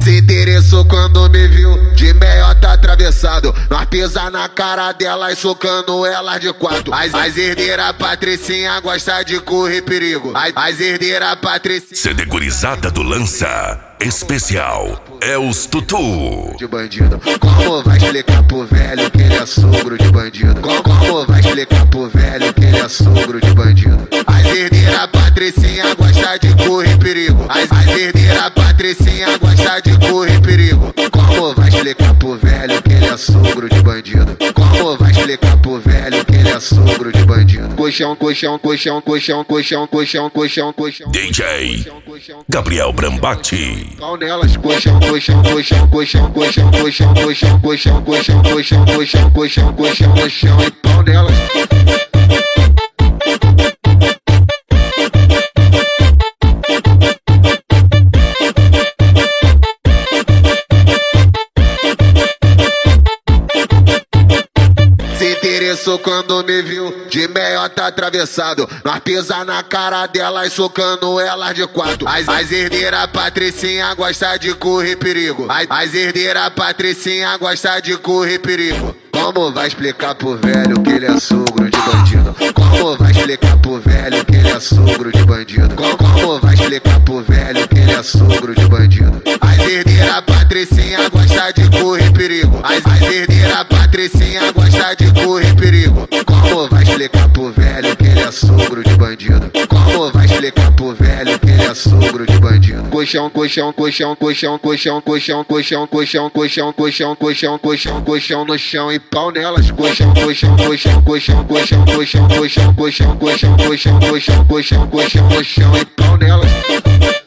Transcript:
Se interessou quando me viu, de meiota atravessado. Nós pisa na cara dela e socando elas de quatro. As herdeiras Patricinha gosta de correr perigo. As herdeiras Patricinha. CD Gurizada do Lança Especial é os Tutu De bandido. Como vai explicar pro velho que ele é sogro de bandido? Como vai explicar pro velho que ele é sogro de bandido? As herdeiras Patricinha gosta de correr perigo. As herdeiras Patricinha gosta de correr perigo. Como vai explicar pro velho que ele é sogro de bandido? Como vai explicar pro velho que ele é sogro de bandido? Colchão, colchão, colchão, colchão, colchão, colchão, colchão, colchão. DJ Gabriel Brambati. Pau nelas, colchão, colchão, colchão, colchão, colchão, colchão, colchão, colchão, colchão, colchão, colchão, colchão, colchão no chão e pau nelas. Se interessou quando me viu, de meiota atravessado. Nós pisa na cara dela e socando elas de quatro. As herdeiras Patricinha gosta de correr perigo. As herdeiras Patricinha gosta de correr perigo. Como vai explicar pro velho que ele é sogro de bandido? Como vai explicar pro velho que ele é sogro de bandido? Como vai explicar pro velho que ele é sogro de bandido? As herdeiras Patricinha gosta de correr perigo. As herdeiras Patricinha gosta de correr perigo. Como vai explicar pro velho que ele é sogro de bandido? Como vai explicar pro velho que ele é sogro de bandido? Colchão, colchão, colchão, colchão, colchão, colchão, colchão, colchão, colchão, colchão, colchão, colchão, colchão no chão e pau nelas. Colchão, colchão, colchão, colchão, colchão, colchão, colchão, colchão, colchão, colchão, colchão, colchão, colchão no chão e pau nelas.